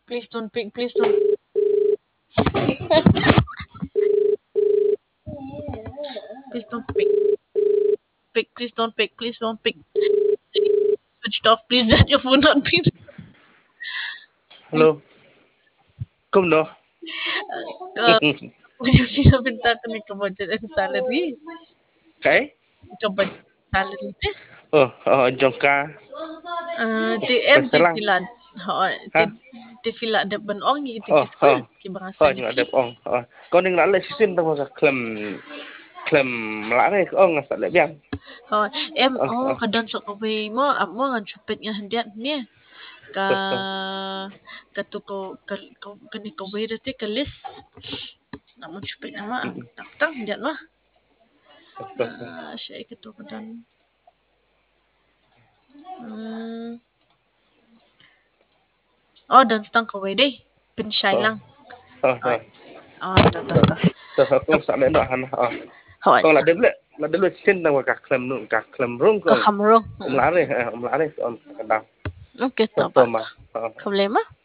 Please don't pick. Please don't. Please don't pick. Pick. Please don't pick. Please don't pick. Switched off. Please let your phone not be. Halo, come no. Uh, Yung pinabenta ko ni kabudget ang salary. Okay? Kabudget salary te. Jongka. Ti em ti Pesalang. filad. Ho, Ha? ti filad de benong iti Oh, kiskul. oh. Ki bang Yung salary. adep ong. Kau ning lala sisin tang ka klem lare ko ong sa lebian. Ho, em Oh. kadon sa kabay mo. Amo nga chupet nga handiat niya. Ka katuko kani kabay dati kalis. Namun chupet nama. Tang handiat mah. Siya katuko dan. Oh, dan stang kabay day. Pensay lang. Oh. Dah. Kau sa le no han. Hoi, Kau la de sisin tang ka klem rung ko. kahamrong. Lare ko om kadang. Okay, So tapa. ma. Problema?